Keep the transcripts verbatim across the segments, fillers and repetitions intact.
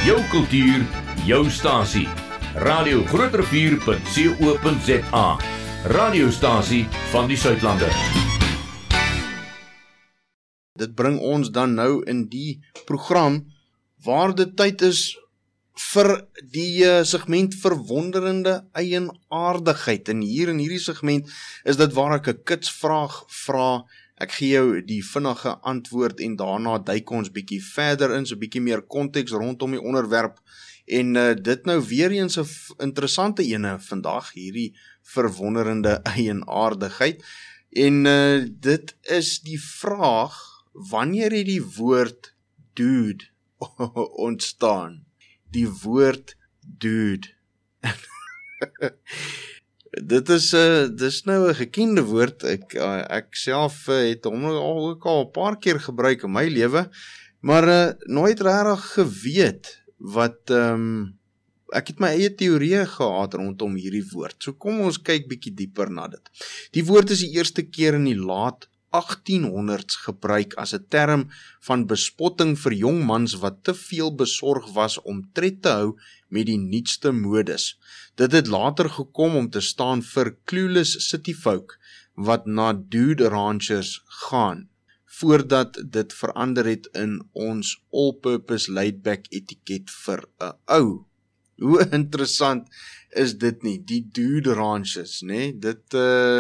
jou kultuur, jou stasie. Radio Groot Rivier punt co punt za. Radiostasie van die Suidlande. Dit bring ons dan nou in die program waar dit tyd is vir die uh, segment verwonderende eienaardigheid. En hier in hierdie segment is dit waar ek 'n kitsvraag vra. Ek gee jou die vinnige antwoord en daarna duik ons bietjie verder in, so bietjie meer konteks rondom die onderwerp. En uh, dit nou weer eens 'n interessante ene vandag, hierdie verwonderende eienaardigheid. En uh, dit is die vraag, wanneer het die woord dude ontstaan? Die woord dude. Dit is uh, dis nou 'n gekende woord. Ek uh, ek self uh, het hom al ook al 'n paar keer gebruik in my lewe, maar uh, nooit regtig geweet wat ehm um, ek het my eie teorieë gehad rondom hierdie woord. So kom ons kyk bietjie dieper na dit. Die woord is die eerste keer in die laat achttienhonderds gebruik as 'n term van bespotting vir jong mans wat te veel besorg was om tred te hou met die nuutste modes. Dit het later gekom om te staan vir clueless city folk wat na dude ranchers gaan, voordat dit verander het in ons all-purpose laid-back etiket vir 'n ou. Hoe interessant is dit nie, die dude ranchers, né? Dit uh,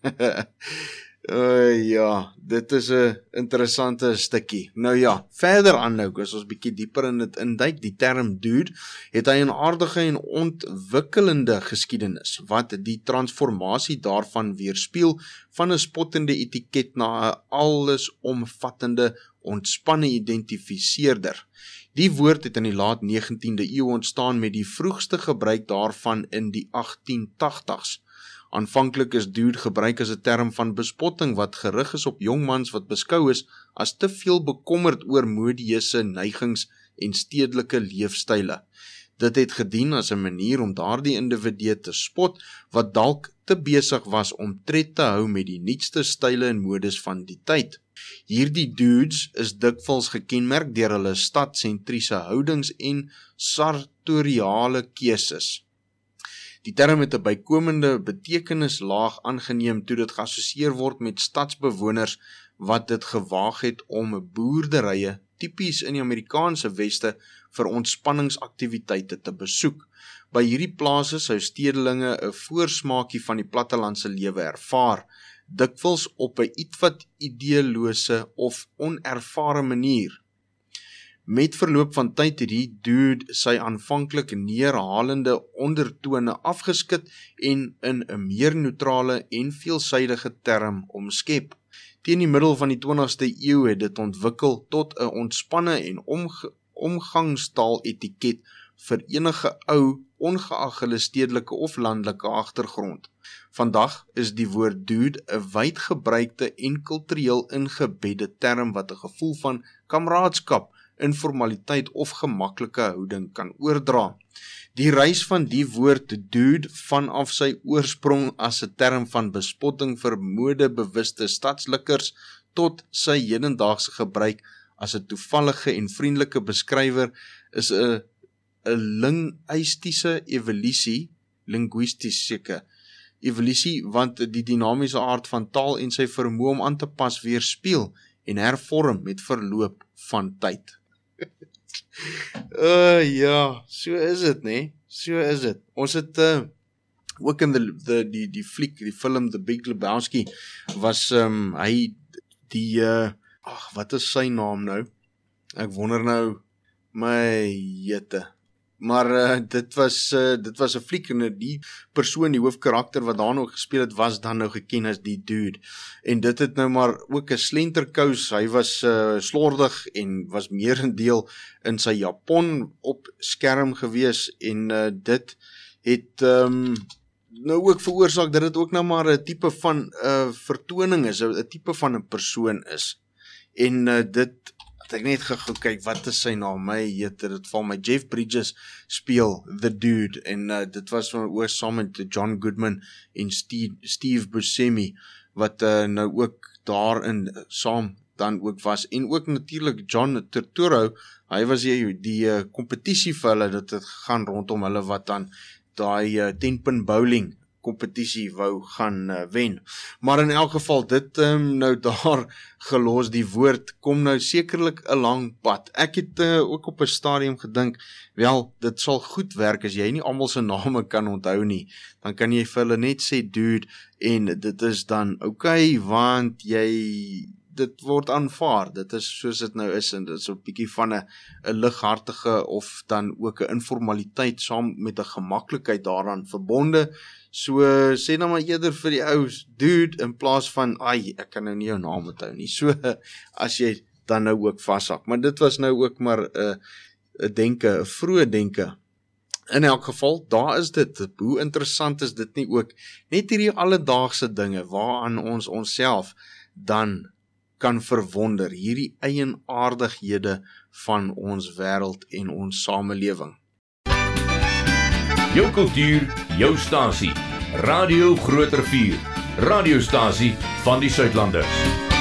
Uh, ja, dit is 'n interessante stukkie. Nou ja, verder aan nou, as ons bietjie dieper in dit induik, die term dude het hy 'n aardige en ontwikkelende geskiedenis, wat die transformasie daarvan weerspieël van 'n spottende etiket na 'n allesomvattende, ontspanne identifiseerder. Die woord het in die laat negentiende eeu ontstaan met die vroegste gebruik daarvan in die agttien tagtigs. Aanvanklik is dude gebruik as 'n term van bespotting wat gerig is op jongmans wat beskou is as te veel bekommerd oor modieuse neigings en stedelike leefstyle. Dit het gedien as 'n manier om daardie individue te spot wat dalk te besig was om tred te hou met die nuutste style en modes van die tyd. Hierdie dudes is dikwels gekenmerk deur hulle stadsentriese houdings en sartoriale keuses. Die term het 'n bykomende betekenislaag aangeneem toe dit geassosieer word met stadsbewoners wat dit gewaag het om boerderye, tipies in die Amerikaanse weste, vir ontspanningsaktiwiteite te besoek. By hierdie plase sou stedelinge 'n voorsmaakie van die plattelandse lewe ervaar, dikwels op 'n ietwat ideelose of onervare manier. Met verloop van tyd het die dude sy aanvanklik neerhalende ondertone afgeskit en in 'n meer neutrale en veelsidige term omskep. Teen die middel van die twintigste eeu het dit ontwikkel tot 'n ontspanne en omge omgangstaal etiket vir enige ou, ongeag hulle stedelike of landelike agtergrond. Vandag is die woord dude 'n wydgebruikte en kultureel ingebedde term wat 'n gevoel van kameraadskap, informaliteit of gemaklike houding kan oordra. Die reis van die woord dude vanaf sy oorsprong as 'n term van bespotting vir modebewuste stadslikkers tot sy hedendaagse gebruik as 'n toevallige en vriendelike beskrywer is 'n 'n linguistiese evolusie, linguisties seker, evolusie want die dinamiese aard van taal en sy vermoë om aan te pas weerspieël en hervorm met verloop van tyd. uh, ja, so is dit, né? So is dit. Ons het uh, ook in die, die, die, die fliek, die film The Big Lebowski, was um, hy die, uh, ag, wat is sy naam nou? Ek wonder nou, my jette. Maar uh, dit was uh, dit was 'n fliek en die persoon, die hoofkarakter wat daar nou gespeel het, was dan nou geken as die dude. En dit het nou maar ook 'n slenterkous. Hy was uh, slordig en was meerendeel in sy japon op skerm gewees en uh, dit het um, nou ook veroorsaak dat dit ook nou maar 'n tipe van uh, vertoning is, 'n tipe van 'n persoon is. En uh, dit het ek net gekyk, wat is sy naam? My jette, dit val my. Jeff Bridges speel The Dude en uh, dit was van oor saam met John Goodman en Steve, Steve Buscemi wat uh, nou ook daarin saam dan ook was, en ook natuurlik John Turturro, hy was die, die uh, kompetisie vir hulle, dit het gegaan rondom hulle wat dan daai uh, ten-punt bowling kompetisie wou gaan uh, wen. Maar in elk geval, dit um, nou daar gelos, die woord kom nou sekerlik 'n lang pad. Ek het uh, ook op 'n stadium gedink, wel, dit sal goed werk as jy nie almal se name kan onthou nie, dan kan jy vir hulle net sê dude, en dit is dan oké, okay, want jy dit word aanvaar, dit is soos dit nou is, en dit is 'n bietjie van 'n 'n lighartige of dan ook 'n informaliteit saam met 'n gemaklikheid daaraan verbonde. So sê nou maar eerder vir die ou dude in plaas van ai, ek kan nou nie jou naam onthou nie. So as jy dan nou ook vashak, maar dit was nou ook maar 'n uh, 'n denke, 'n vroeë denke. In elk geval, daar is dit. Hoe interessant is dit nie ook? Net hierdie alledaagse dinge waaraan ons onsself dan kan verwonder, hierdie eienaardighede van ons wêreld en ons samelewing. Jou kultuur, jou stasie. Radio Groot Rivier. Radiostasie van die Suidlanders.